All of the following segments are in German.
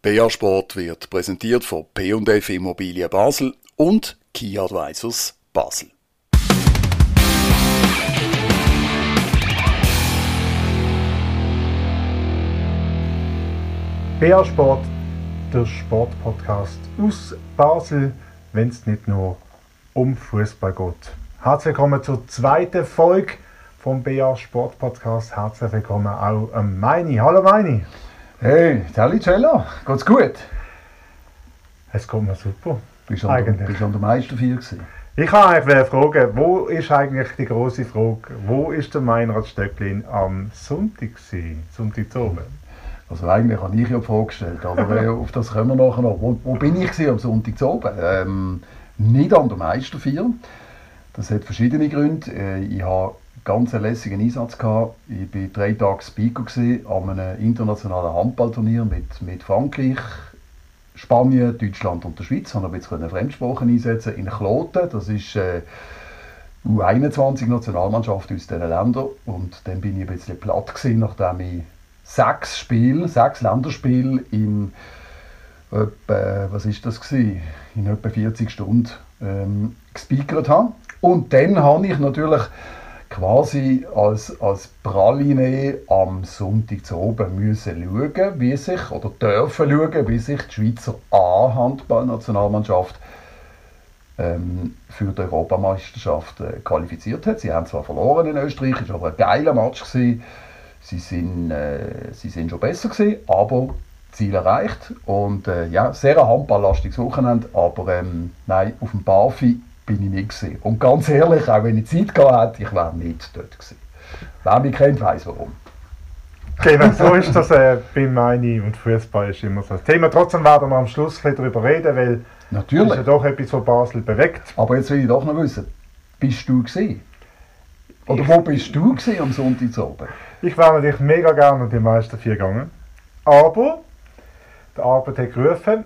BR Sport wird präsentiert von P&F Immobilien Basel und Key Advisors Basel. BR Sport, der Sportpodcast aus Basel, wenn es nicht nur um Fußball geht. Herzlich willkommen zur zweiten Folge vom BR Sportpodcast. Herzlich willkommen auch an Meini. Hallo Meini. Hey, Sally Cello, geht's gut? Es geht mir super. Bist du an der Meisterfeier gewesen? Ich kann eigentlich fragen, wo ist eigentlich die grosse Frage, wo ist der Meinrad Stöcklin am Sonntag gewesen? Sonntag zu oben? Also eigentlich habe ich ja die Frage gestellt, aber auf das kommen wir nachher noch. Wo bin ich gewesen am Sonntag zu oben? Nicht an der Meisterfeier. Das hat verschiedene Gründe. Ich habe ganz einen lässigen Einsatz gehabt. Ich war 3 Tage Speaker an einem internationalen Handballturnier mit Frankreich, Spanien, Deutschland und der Schweiz. Ich konnte ein bisschen Fremdsprachen einsetzen in Kloten. Das ist U21-Nationalmannschaft aus diesen Ländern. Und dann bin ich ein bisschen platt gewesen, nachdem ich 6 Länderspiele in etwa, in etwa 40 Stunden gespeakert habe. Und dann habe ich natürlich quasi als Praline am Sonntag zu oben müssen schauen, wie sich die Schweizer A-Handball-Nationalmannschaft für die Europameisterschaft qualifiziert hat. Sie haben zwar verloren in Österreich, es war aber ein geiler Match gewesen. Sie sind schon besser gewesen, aber Ziel erreicht. Und sehr ein handballlastiges Wochenende, aber nein, auf dem BAFI bin ich nicht gewesen. Und ganz ehrlich, auch wenn ich Zeit gehabt hätte, ich wäre nicht dort gewesen. Wer mich kennt, weiss warum. Genau, so ist das bei Meini und Fußball ist immer so das Thema. Trotzdem werden wir am Schluss darüber reden, weil natürlich. Das ist ja doch etwas, was Basel bewegt. Aber jetzt will ich doch noch wissen, bist du gewesen? Oder wo bist du gewesen am Sonntag zu oben? Ich wäre natürlich mega gerne an die Meisterfeier gegangen. Aber die Arbeit hat gerufen.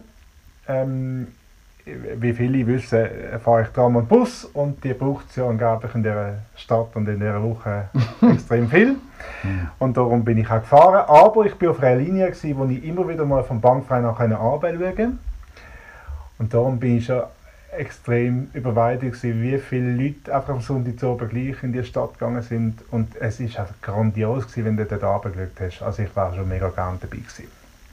Wie viele wissen, fahre ich Tram und Bus und die braucht es ja angeblich in dieser Stadt und in dieser Woche extrem viel. Und darum bin ich auch gefahren. Aber ich war auf einer Linie, wo ich immer wieder mal vom Bankfrei nach einer Arbeit schauen. Und darum bin ich schon extrem überwältigt, wie viele Leute einfach am Sonntag zu oben gleich in die Stadt gegangen sind. Und es war einfach grandios gewesen, wenn du dort runtergeschaut hast. Also ich war schon mega gerne dabei gewesen.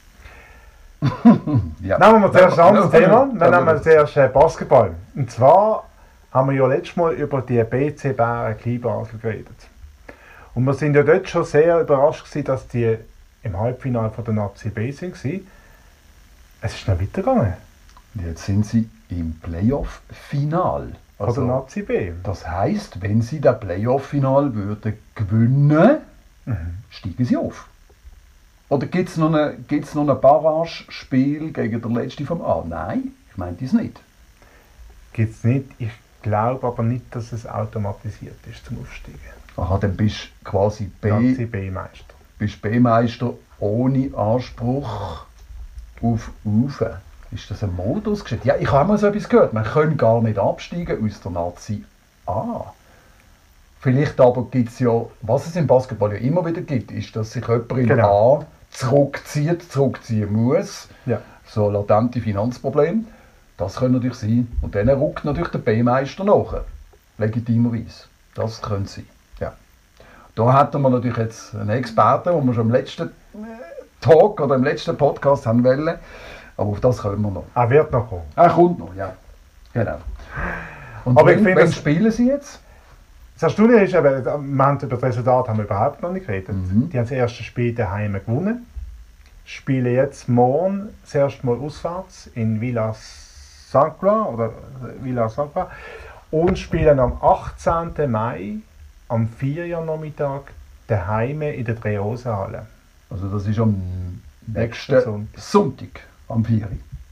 Ja. Nehmen wir zuerst ein anderes Thema. Wir nehmen zuerst Basketball. Und zwar haben wir ja letztes Mal über die BC Bären Kleinbasel geredet. Und wir sind ja dort schon sehr überrascht gewesen, dass die im Halbfinale von der Nazi B sind. Es ist noch weitergegangen. Jetzt sind sie im Playoff-Final. Von der Nazi B. Das heisst, wenn sie das Playoff-Final würden gewinnen, steigen sie auf. Oder gibt es noch ein Barrage-Spiel gegen den Letzten vom A? Nein, ich meine das nicht. Gibt es nicht. Ich glaube aber nicht, dass es automatisiert ist zum Aufsteigen. Aha, dann bist du quasi B-Meister. Bist B-Meister ohne Anspruch auf Ufe. Ist das ein Modus? Ja, ich habe mal so etwas gehört. Man kann gar nicht absteigen aus der Nazi A. Vielleicht aber gibt es ja, was es im Basketball ja immer wieder gibt, ist, dass sich jemand in A zurückziehen muss. Ja. So latente Finanzprobleme. Das kann natürlich sein. Und dann rückt natürlich der B-Meister nach. Legitimerweise. Das könnte sein. Ja. Da hätten wir natürlich jetzt einen Experten, den wir schon im letzten Talk oder im letzten Podcast haben wollen. Aber auf das kommen wir noch. Er wird noch kommen. Er kommt noch, ja. Genau. Und aber wann spielen sie jetzt? Das Erstaunliche ist, über das Resultat haben wir überhaupt noch nicht geredet. Die haben das erste Spiel daheim gewonnen. Spielen jetzt morgen das erste Mal auswärts in Villa Sangla und spielen am 18. Mai am 4. Nachmittag daheim in der Drei-Rosen-Halle. Also das ist am nächsten Sonntag am 4.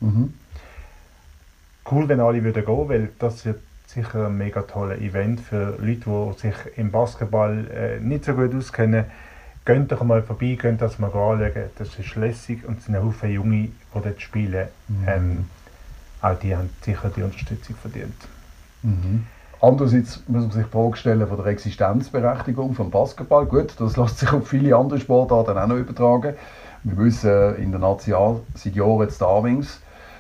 Cool, wenn alle würden gehen, weil das wird sicher ein mega tolles Event für Leute, die sich im Basketball nicht so gut auskennen. Geht doch mal vorbei, könnt das mal anschauen. Das ist lässig und es sind ein Haufen Junge, die dort spielen. Auch die haben sicher die Unterstützung verdient. Andererseits muss man sich die Frage stellen von der Existenzberechtigung vom Basketball. Gut, das lässt sich auf viele andere Sportarten auch noch übertragen. Wir wissen in der National seit Jahren jetzt Darwings,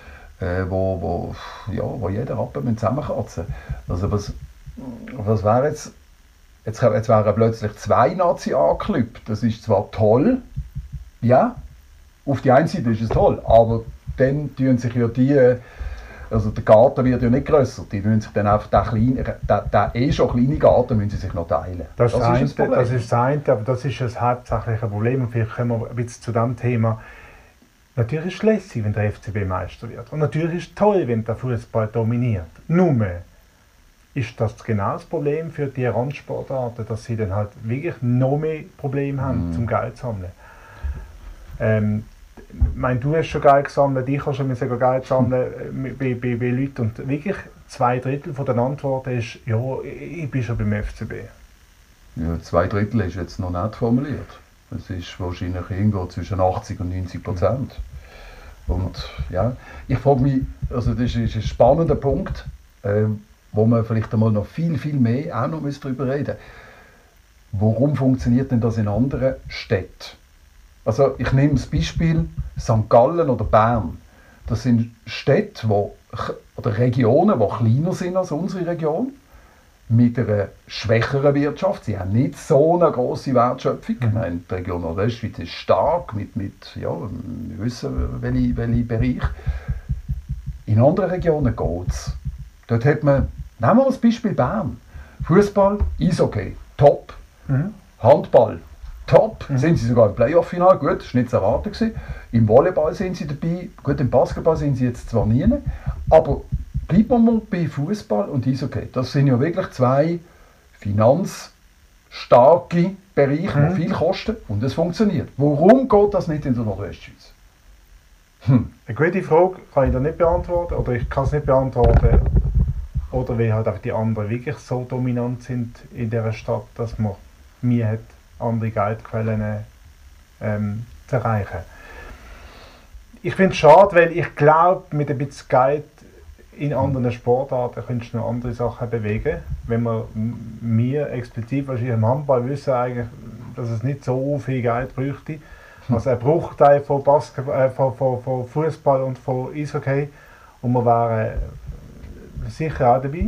wo jeder Rappen zusammenkratzen müssen. Also was wäre jetzt? Jetzt wären plötzlich 2 Nazi-A-Clubs. Das ist zwar toll, ja, auf die einen Seite ist es toll, aber dann tun sich ja also der Garten wird ja nicht grösser, die müssen sich dann einfach den schon kleinen Garten müssen sie sich noch teilen. Das ist das eine, aber das ist das hauptsächliche Problem. Und vielleicht kommen wir ein bisschen zu diesem Thema. Natürlich ist es lässig, wenn der FCB Meister wird. Und natürlich ist es toll, wenn der Fußball dominiert. Nur ist das genau das Problem für die Randsportarten, dass sie dann halt wirklich noch mehr Probleme haben, zum Geld zu sammeln. Du hast schon Geld gesammelt, ich habe schon Geld sammeln bei Leuten. Und wirklich 2/3 der Antworten ist, ja, ich bin schon beim FCB. Ja, 2/3 ist jetzt noch nicht formuliert. Es ist wahrscheinlich irgendwo zwischen 80% und 90%. Und ja, ich frage mich, also das ist ein spannender Punkt, wo man vielleicht einmal noch viel mehr auch noch darüber reden müssen. Warum funktioniert denn das in anderen Städten? Also ich nehme das Beispiel St. Gallen oder Bern. Das sind Städte oder Regionen, die kleiner sind als unsere Region, mit einer schwächeren Wirtschaft. Sie haben nicht so eine grosse Wertschöpfung. Die Region Nordwestschweiz ist stark, wir wissen, welche Bereich. In anderen Regionen geht es. Dort hat man, nehmen wir das Beispiel Bern. Fußball, Eishockey, top. Handball, top. Sind sie sogar im Playoff-Final, gut, das war nicht zu erwarten gewesen. Im Volleyball sind sie dabei, gut, im Basketball sind sie jetzt zwar nie, aber bleiben wir mal bei Fußball und Eishockey. Das sind ja wirklich 2 finanzstarke Bereiche, die viel kosten und es funktioniert. Warum geht das nicht in der Nordwestschweiz? Eine gute Frage kann ich da nicht beantworten, oder ich kann es nicht beantworten, oder weil halt einfach die anderen wirklich so dominant sind in dieser Stadt, dass man mir hat, andere Geldquellen zu erreichen. Ich finde es schade, weil ich glaube, mit ein bisschen Geld in anderen Sportarten könntest du noch andere Sachen bewegen. Wenn wir explizit wahrscheinlich im Handball wissen eigentlich, dass es nicht so viel Geld bräuchte. Also ein Bruchteil von Fußball und von Eishockey. Und wir wären sicher auch dabei.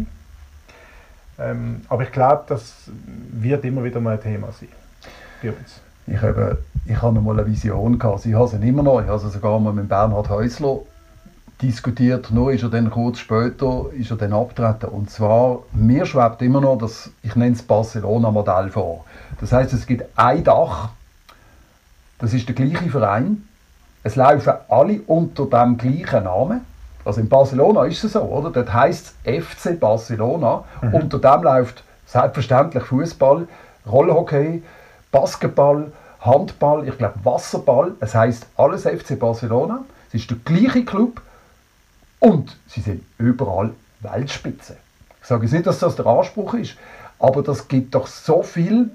Aber ich glaube, das wird immer wieder mal ein Thema sein bei uns. Ich hatte mal eine Vision gehabt. Ich habe sie immer noch. Ich habe sie sogar mal mit Bernhard Häusler diskutiert. Nur ist er dann kurz später abgetreten. Und zwar, mir schwebt immer noch das, ich nenne es Barcelona-Modell vor. Das heisst, es gibt ein Dach, das ist der gleiche Verein. Es laufen alle unter dem gleichen Namen. Also in Barcelona ist es so, oder? Dort heisst es FC Barcelona. Unter dem läuft selbstverständlich Fußball, Rollhockey, Basketball, Handball, ich glaube Wasserball. Es heisst alles FC Barcelona. Es ist der gleiche Club und sie sind überall Weltspitze. Ich sage jetzt nicht, dass das der Anspruch ist, aber das gibt doch so viel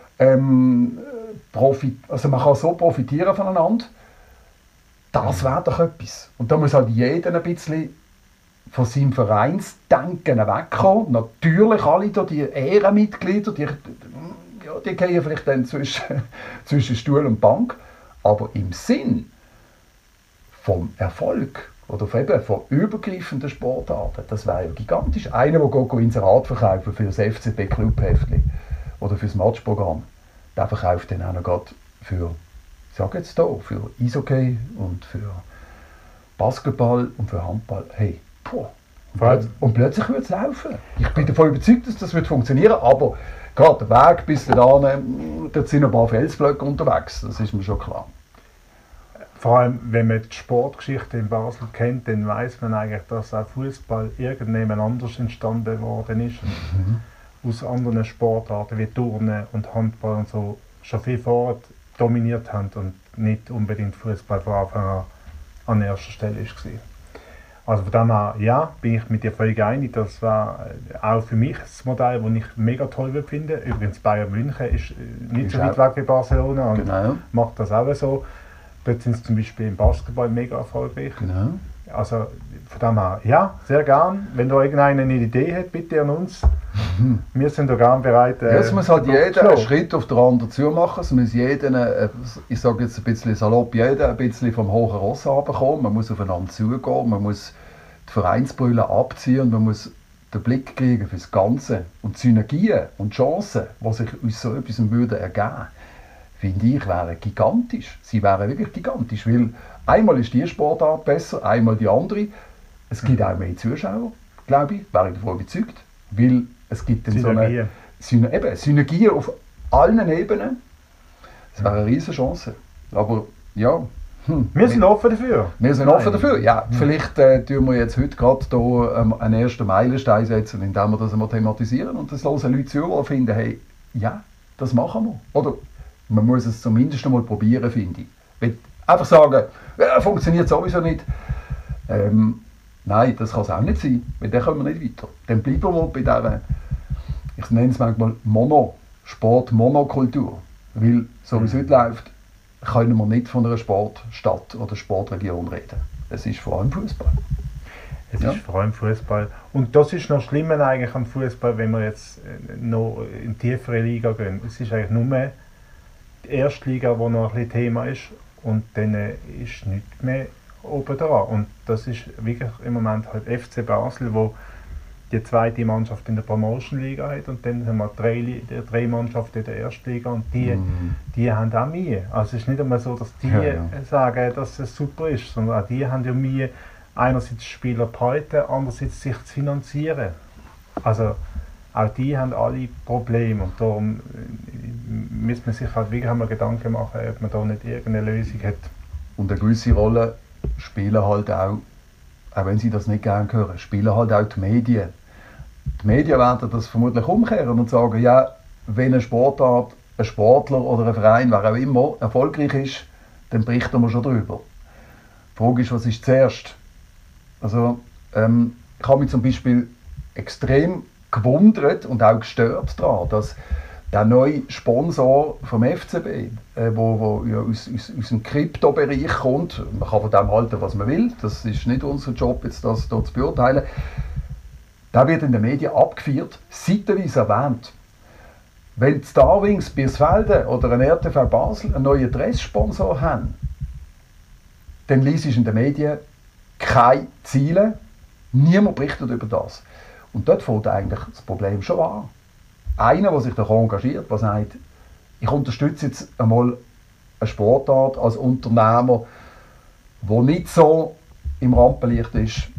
also man kann so profitieren voneinander. Das wäre doch etwas. Und da muss halt jeder ein bisschen von seinem Vereinsdenken wegkommen. Natürlich alle da, die Ehrenmitglieder, die gehen vielleicht dann zwischen Stuhl und Bank. Aber im Sinn vom Erfolg oder von übergreifenden Sportarten, das wäre ja gigantisch. Einer, der geht Inserat verkaufen für das FCB-Clubheftli oder für das Matchprogramm, der verkauft dann auch noch gerade für Eishockey und für Basketball und für Handball. Hey, und plötzlich wird es laufen. Ich bin davon überzeugt, dass das wird funktionieren, aber gerade der Weg bis dahin, dort sind ein paar Felsblöcke unterwegs, das ist mir schon klar. Vor allem, wenn man die Sportgeschichte in Basel kennt, dann weiß man eigentlich, dass auch Fußball irgendjemand anders entstanden worden ist. Aus anderen Sportarten wie Turnen und Handball und so schon viel vorher dominiert haben und nicht unbedingt Fußball von Anfang an erster Stelle war. Also von dem her, ja, bin ich mit dir völlig einig. Das war auch für mich das Modell, das ich mega toll finde. Übrigens Bayern München ist nicht so weit weg wie Barcelona und macht das auch so. Dort sind sie zum Beispiel im Basketball mega erfolgreich. Genau. Also von dem her, ja, sehr gern. Wenn da irgendeiner eine Idee hat, bitte an uns. Wir sind da gern bereit. Ja, es muss halt jeder einen Schritt auf den anderen zu machen. Es muss jeder, ich sage jetzt ein bisschen salopp, jeder ein bisschen vom hohen Ross runterkommen. Man muss aufeinander zugehen, man muss die Vereinsbrille abziehen und man muss den Blick kriegen für das Ganze. Und die Synergien und Chancen, die sich aus so etwas würden ergeben, finde ich, wären gigantisch. Sie wären wirklich gigantisch, weil einmal ist die Sportart besser, einmal die andere. Es gibt auch mehr Zuschauer, glaube ich, wäre ich davon überzeugt. Weil es gibt dann so eine Synergie auf allen Ebenen. Das wäre eine riesige Chance. Aber ja. Wir sind offen dafür. Wir sind offen dafür, ja. Vielleicht tun wir jetzt heute gerade hier einen ersten Meilenstein setzen, indem wir das einmal thematisieren und das hören Leute zu und finden, hey, ja, das machen wir. Oder man muss es zumindest einmal probieren, finde ich. Wenn einfach sagen, ja, funktioniert sowieso nicht. Nein, das kann es auch nicht sein, weil dann kommen wir nicht weiter. Dann bleiben wir bei dieser, ich nenne es manchmal Sport-Monokultur. Weil, so wie es heute läuft, können wir nicht von einer Sportstadt oder Sportregion reden. Es ist vor allem Fußball. Es ist vor allem Fußball. Und das ist noch schlimmer eigentlich am Fußball, wenn wir jetzt noch in tiefere Liga gehen. Es ist eigentlich nur die erste Liga, die noch ein bisschen Thema ist. Und dann ist nichts mehr oben dran. Und das ist wirklich im Moment halt FC Basel, wo die zweite Mannschaft in der Promotion-Liga hat und dann haben wir drei Mannschaften in der ersten Liga und die haben auch Mühe. Also es ist nicht einmal so, dass die sagen, dass es super ist, sondern auch die haben ja Mühe, einerseits Spieler zu behalten, andererseits sich zu finanzieren. Also auch die haben alle Probleme und darum müssen wir sich halt wirklich einmal Gedanken machen, ob man da nicht irgendeine Lösung hat. Und eine gewisse Rolle spielen halt auch wenn Sie das nicht gerne hören, spielen halt auch die Medien. Die Medien werden das vermutlich umkehren und sagen, ja, wenn eine Sportart, ein Sportler oder ein Verein, wer auch immer, erfolgreich ist, dann berichten wir schon darüber. Die Frage ist, was ist zuerst? Also, ich habe mich zum Beispiel extrem gewundert und auch gestört daran, dass der neue Sponsor vom FCB, wo ja aus dem Kryptobereich kommt, man kann von dem halten, was man will, das ist nicht unser Job, jetzt das dort zu beurteilen, der wird in den Medien abgeführt, seitenweise erwähnt. Wenn die Starwings Birsfelden oder ein RTV Basel einen neuen Dresssponsor haben, dann liest in den Medien keine Ziele, niemand berichtet über das. Und dort fängt eigentlich das Problem schon an. Einer, der sich da engagiert, der sagt, ich unterstütze jetzt einmal eine Sportart als Unternehmer, der nicht so im Rampenlicht ist,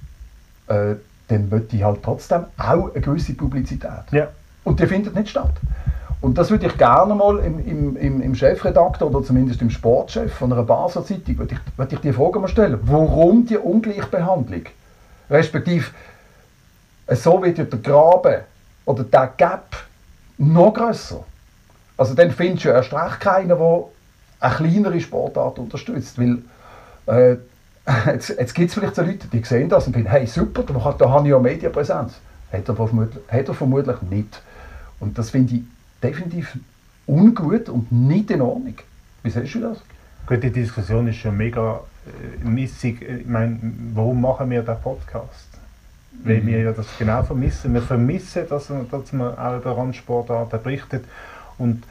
dann möchte ich halt trotzdem auch eine gewisse Publizität. Ja. Und die findet nicht statt. Und das würde ich gerne mal im Chefredakteur oder zumindest im Sportchef von einer Basler Zeitung, würde ich die Frage mal stellen. Warum die Ungleichbehandlung? Respektive, so wird ja der Graben oder der Gap noch grösser. Also dann findest du erst recht keinen, der eine kleinere Sportart unterstützt. Weil jetzt gibt es vielleicht so Leute, die sehen das und finden, hey super, da habe ich ja Medienpräsenz. Hat er vermutlich nicht. Und das finde ich definitiv ungut und nicht in Ordnung. Wie siehst du das? Gut, die Diskussion ist schon mega missig. Ich meine, warum machen wir den Podcast? Weil wir ja das genau vermissen. Wir vermissen, dass man auch über Randsportarten berichtet. Und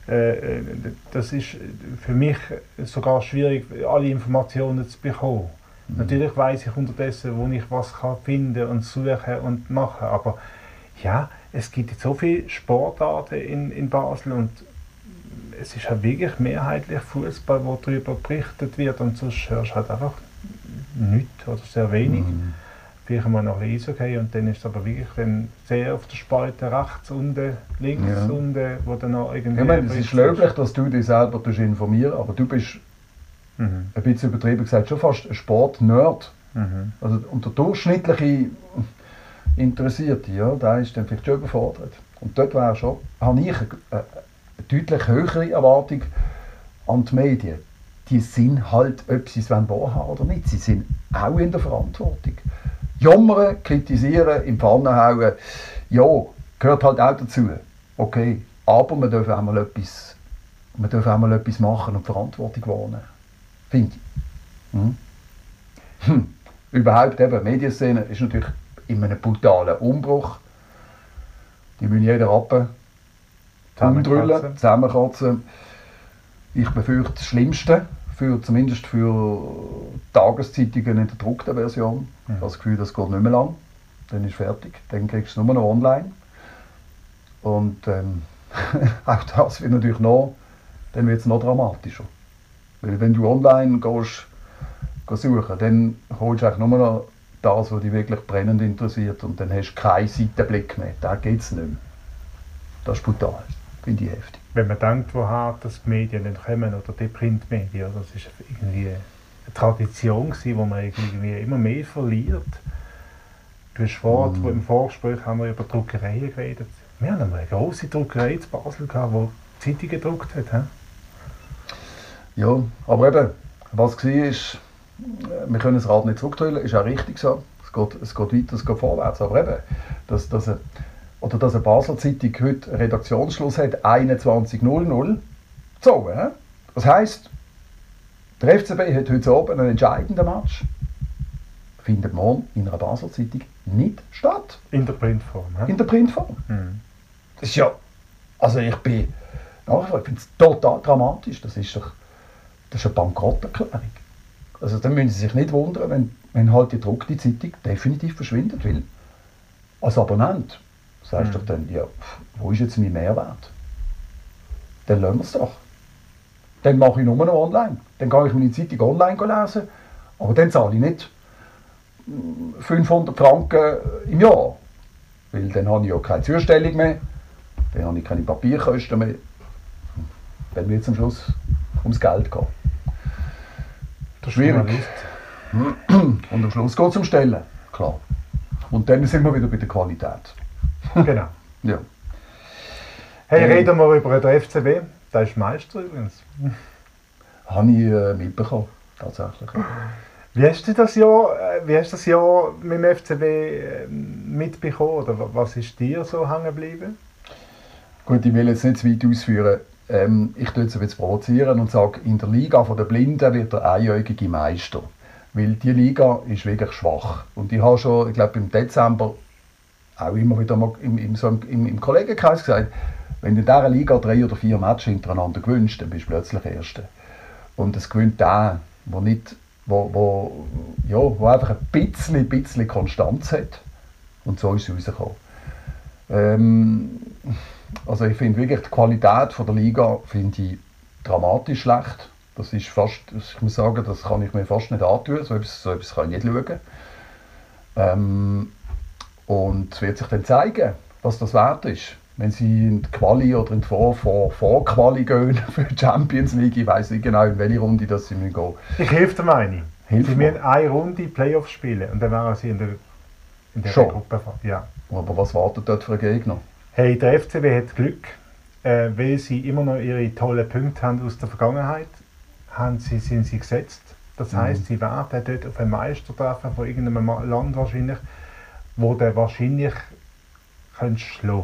das ist für mich sogar schwierig, alle Informationen zu bekommen. Natürlich weiss ich unterdessen, wo ich was kann finden und suchen und machen. Aber ja, es gibt so viele Sportarten in Basel und es ist halt wirklich mehrheitlich Fußball, wo darüber berichtet wird und sonst hörst du halt einfach nichts oder sehr wenig. Vielleicht mal noch ein Eishockey und dann ist es aber wirklich dann sehr auf der Spalte rechts unten, links unten, wo dann noch irgendwie... Ich meine, es ist löblich, dass du dich selber informierst, aber du bist ein bisschen übertrieben gesagt schon fast ein Sport-Nerd. Also, und der durchschnittliche Interessierte, ja, der ist dann vielleicht schon überfordert. Und dort habe ich eine deutlich höhere Erwartung an die Medien. Die sind halt, ob sie es wahrhaben oder nicht, sie sind auch in der Verantwortung. Jammern, kritisieren, in die Pfanne hauen, ja, gehört halt auch dazu. Okay, aber man darf auch mal etwas machen und Verantwortung wahrnehmen. Finde ich. Überhaupt eben, die Medienszene ist natürlich in einem brutalen Umbruch. Die müssen jeden Rappen umdrüllen, zusammenkratzen. Ich befürchte das Schlimmste, zumindest für Tageszeitungen in der gedruckten Version. Ich habe das Gefühl, das geht nicht mehr lang. Dann ist fertig. Dann kriegst du es nur noch online. Und auch das wird natürlich noch, dann wird es noch dramatischer. Weil wenn du online gehst suchen, dann holst du eigentlich nur noch das, was dich wirklich brennend interessiert, und dann hast du keinen Seitenblick mehr. Da geht es nicht mehr. Das ist brutal, finde ich heftig. Wenn man denkt, woher das die Medien dann kommen, oder die Printmedien, das ist irgendwie eine Tradition gewesen, die man irgendwie immer mehr verliert. Du hast vorhin, im Vorgespräch haben wir über Druckereien geredet. Wir haben eine grosse Druckerei in Basel gehabt, die Zeitungen gedruckt hat. He? Ja, aber eben, was war, ist, wir können das Rad nicht zurückdrehen, ist auch richtig so. Es geht weiter, es geht vorwärts. Aber eben, dass eine Basler Zeitung heute einen Redaktionsschluss hat, 21:00, so, das heisst, der FCB hat heute Abend einen entscheidenden Match, findet morgen in einer Basler Zeitung nicht statt. In der Printform. He? In der Printform. Mhm. Das ist ja, also ich finde es total dramatisch. Das ist eine Bankrotterklärung. Also dann müssen Sie sich nicht wundern, wenn halt die gedruckte Zeitung definitiv verschwindet will. Als Abonnent sagst du doch dann, ja, wo ist jetzt mein Mehrwert? Dann lassen wir es doch. Dann mache ich nur noch online. Dann kann ich meine Zeitung online lesen, aber dann zahle ich nicht 500 Franken im Jahr. Weil dann habe ich ja keine Zustellung mehr, dann habe ich keine Papierkosten mehr. Dann wird es am Schluss ums Geld gehen. Das ist schwierig. Und am Schluss geht es um Stellen, klar. Und dann sind wir wieder bei der Qualität. Genau. Ja. Hey, reden wir über den FCB. Der ist Meister übrigens. Habe ich mitbekommen, tatsächlich. Wie hast du das Jahr mit dem FCB mitbekommen? Oder was ist dir so hängen geblieben? Gut, ich will jetzt nicht zu weit ausführen. Ich tue jetzt provozieren und sage, in der Liga der Blinden wird der einjährige Meister. Weil die Liga ist wirklich schwach. Und ich habe schon, ich glaube im Dezember, auch immer wieder mal im Kollegenkreis gesagt, wenn du in dieser Liga 3 oder 4 Matches hintereinander gewinnst, dann bist du plötzlich Erster. Und es gewinnt der, wo einfach ein bisschen Konstanz hat. Und so ist es rausgekommen. Also ich finde wirklich, die Qualität der Liga finde ich dramatisch schlecht. Das ist fast, ich muss sagen, das kann ich mir fast nicht antun, so etwas kann ich nicht schauen. Und es wird sich dann zeigen, was das wert ist. Wenn sie in die Quali oder in die Vor-Quali gehen für die Champions League, ich weiss nicht genau, in welche Runde das sie gehen müssen. Ich helfe dir meine. Sie Hilf mir. müssen eine Runde Playoffs spielen und dann wären sie in der Gruppe. Ja. Aber was wartet dort für einen Gegner? Hey, der FCB hat Glück, weil sie immer noch ihre tollen Punkte haben aus der Vergangenheit, sind sie gesetzt. Das heisst, sie werden dort auf einen Meister treffen von irgendeinem Land wahrscheinlich, wo der wahrscheinlich schlagen.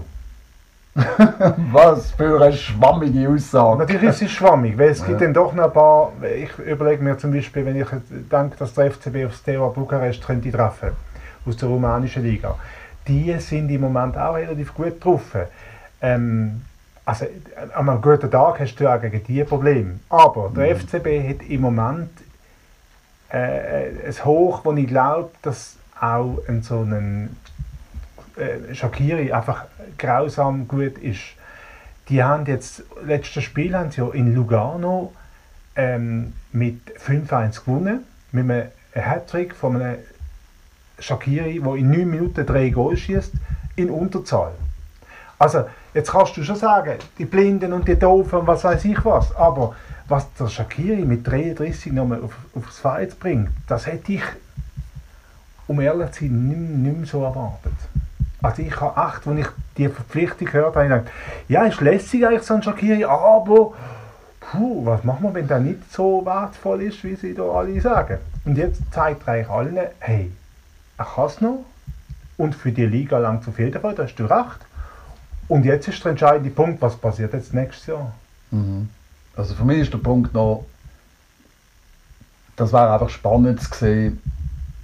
Was für eine schwammige Aussage. Natürlich ist es schwammig, weil es gibt dann doch noch ein paar, ich überlege mir zum Beispiel, wenn ich denke, dass der FCB auf Steaua Bukarest könnte treffen, aus der rumänischen Liga. Die sind im Moment auch relativ gut drauf. Also an einem guten Tag hast du auch gegen die Probleme. Aber der FCB hat im Moment ein Hoch, wo ich glaube, dass auch so ein Shaqiri einfach grausam gut ist. Die haben jetzt, letztes Spiel haben sie ja in Lugano mit 5-1 gewonnen, mit einem Hattrick von einem Shaqiri, der in 9 Minuten 3 Goal schießt, in Unterzahl. Also, jetzt kannst du schon sagen, die Blinden und die Doofen und was weiß ich was, aber was der Shaqiri mit 33 nochmal aufs Feld bringt, das hätte ich, um ehrlich zu sein, nicht mehr so erwartet. Also ich habe echt, als ich die Verpflichtung gehört habe, gedacht, ja, ist lässig eigentlich so ein Shaqiri, aber was machen wir, wenn der nicht so wertvoll ist, wie sie da alle sagen. Und jetzt zeigt er eigentlich allen, hey, er kann es noch und für die Liga langt es auf jeden Fall, da hast du recht. Und jetzt ist der entscheidende Punkt, was passiert jetzt nächstes Jahr? Also für mich ist der Punkt noch, das wäre einfach spannend zu sehen,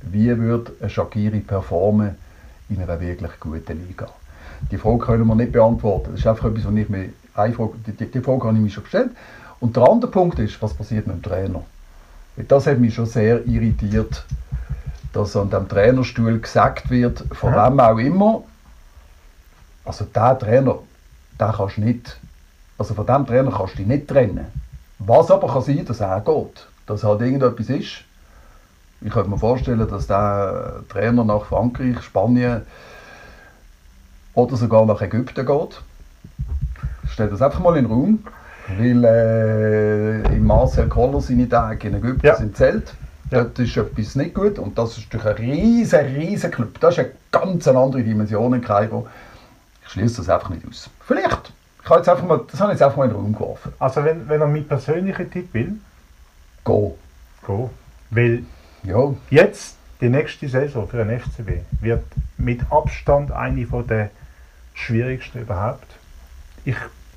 wie würde ein Shaqiri performen in einer wirklich guten Liga? Die Frage können wir nicht beantworten. Das ist einfach etwas, was ich mir die Frage habe ich mir schon gestellt. Und der andere Punkt ist, was passiert mit dem Trainer? Das hat mich schon sehr irritiert, dass an dem Trainerstuhl gesagt wird, von wem auch immer, also der Trainer, den kannst du nicht, also von dem Trainer kannst du dich nicht trennen. Was aber kann sein, dass er geht, dass halt irgendetwas ist. Ich könnte mir vorstellen, dass der Trainer nach Frankreich, Spanien oder sogar nach Ägypten geht. Ich stelle das einfach mal in den Raum, weil im Marcel Koller seine Tage in Ägypten sind Zelt. Dort ist etwas nicht gut und das ist durch ein riesen Club. Das ist eine ganz andere Dimension in Kairo. Ich schließe das einfach nicht aus. Vielleicht. Das habe ich jetzt einfach mal in den Raum geworfen. Also wenn er meinen persönlichen Tipp will? Go. Weil jetzt, die nächste Saison für den FCB, wird mit Abstand eine der schwierigsten überhaupt. Ich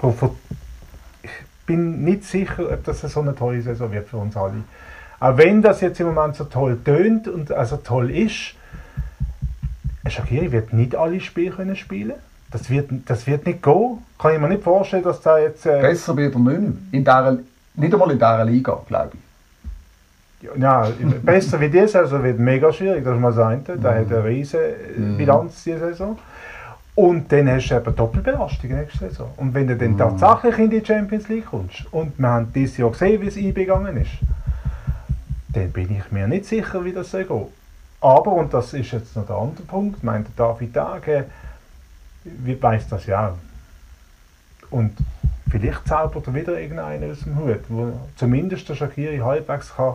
bin nicht sicher, ob das so eine tolle Saison wird für uns alle. Auch wenn das jetzt im Moment so toll tönt und also toll ist, Shaqiri wird nicht alle Spiele können spielen. Das wird nicht gehen. Kann ich mir nicht vorstellen, dass da jetzt... Besser wird er nicht mehr. Nicht einmal in dieser Liga, glaube ich. Ja, besser wie diese Saison wird mega schwierig, das ist mal das eine. Da hat eine riesige Bilanz diese Saison. Und dann hast du eben Doppelbelastung nächste Saison. Und wenn du dann tatsächlich in die Champions League kommst, und wir haben dieses Jahr gesehen, wie es eingegangen ist, dann bin ich mir nicht sicher, wie das soll gehen. Aber, und das ist jetzt noch der andere Punkt, ich meine, David Tage weiss das ja auch. Und vielleicht zaubert er wieder irgendeinen aus dem Hut, wo zumindest der Shaqiri halbwegs kann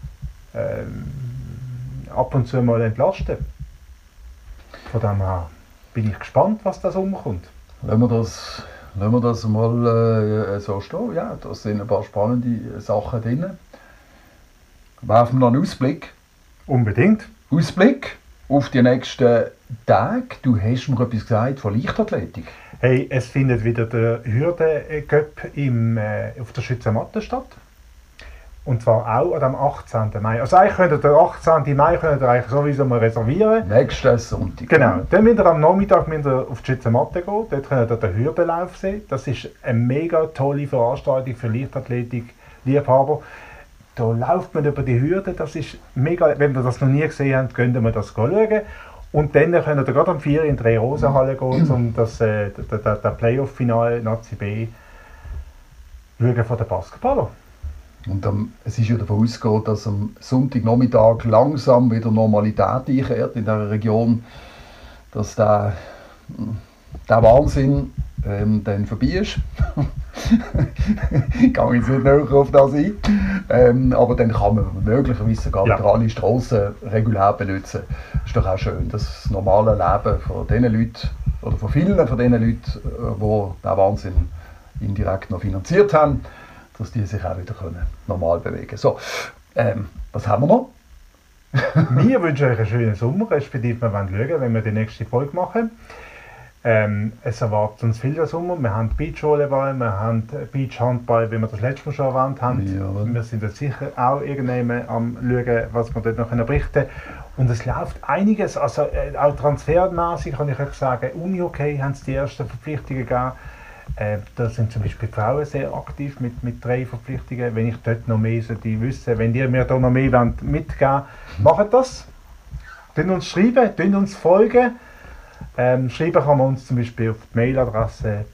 ab und zu mal entlasten. Von dem her bin ich gespannt, was da umkommt. Lassen wir das mal so stehen. Ja, da sind ein paar spannende Sachen drin. Werfen wir noch einen Ausblick. Unbedingt. Ausblick auf die nächsten Tage. Du hast mir etwas gesagt von Leichtathletik. Hey, es findet wieder der Hürden-Cup auf der Schützenmatte statt. Und zwar auch am 18. Mai. Also eigentlich könnt ihr den 18. Mai eigentlich sowieso mal reservieren. Nächsten Sonntag. Genau. Dann müsst ihr am Nachmittag auf die Schützenmatte gehen. Dort könnt ihr den Hürdenlauf sehen. Das ist eine mega tolle Veranstaltung für Leichtathletik-Liebhaber. Da läuft man über die Hürde. Das ist mega. Wenn ihr das noch nie gesehen habt, könnt ihr das schauen. Und dann könnt ihr gerade am 4 in die Drei-Rosen-Halle gehen, um das Playoff-Finale Nazi B schauen von den Basketballern. Und es ist ja davon ausgegangen, dass am Sonntagnachmittag langsam wieder Normalität einkehrt in dieser Region, dass der Wahnsinn dann vorbei ist. Ich gehe jetzt nicht näher auf das ein. Aber dann kann man möglicherweise sogar wieder alle Strassen regulär benutzen. Das ist doch auch schön, das normale Leben von diesen Leuten, oder von vielen von diesen Leuten, die diesen Wahnsinn indirekt noch finanziert haben, dass die sich auch wieder normal bewegen können. So, was haben wir noch? Wir wünschen euch einen schönen Sommer, respektive wir wollen schauen, wenn wir die nächste Folge machen. Es erwartet uns viel der Sommer. Wir haben Beachvolleyball, wir haben Beachhandball, wie wir das letzte Mal schon erwähnt haben. Ja. Wir sind jetzt sicher auch irgendwann am schauen, was wir dort noch berichten können. Und es läuft einiges, also auch transfermäßig kann ich euch sagen, Uni-Hockey haben es die ersten Verpflichtungen gegeben. Da sind zum Beispiel die Frauen sehr aktiv mit 3 Verpflichtungen. Wenn ich dort noch mehr wissen, wenn ihr mir da noch mehr mitgeben wollt, macht das. Schreibt uns schreiben, schreibt uns folgen. Schreiben kann man uns zum Beispiel auf die Mailadresse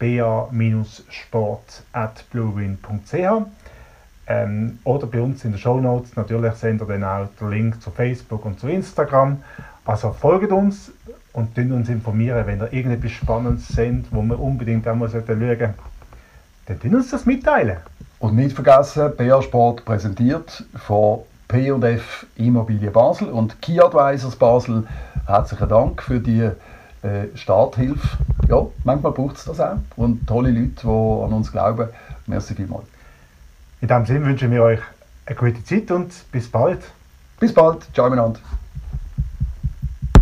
ba-sport@bluewin.ch oder bei uns in den Shownotes. Natürlich sehen ihr dann auch den Link zu Facebook und zu Instagram. Also folgt uns und uns informieren, wenn ihr irgendetwas Spannendes seht, wo wir unbedingt auch mal schauen sollten. Dann uns das mitteilen. Und nicht vergessen, BA Sport präsentiert von P&F Immobilien Basel und Key Advisors Basel. Herzlichen Dank für die Starthilfe. Ja, manchmal braucht es das auch. Und tolle Leute, die an uns glauben. Merci vielmals. In diesem Sinne wünschen wir euch eine gute Zeit und bis bald. Bis bald. Ciao miteinander.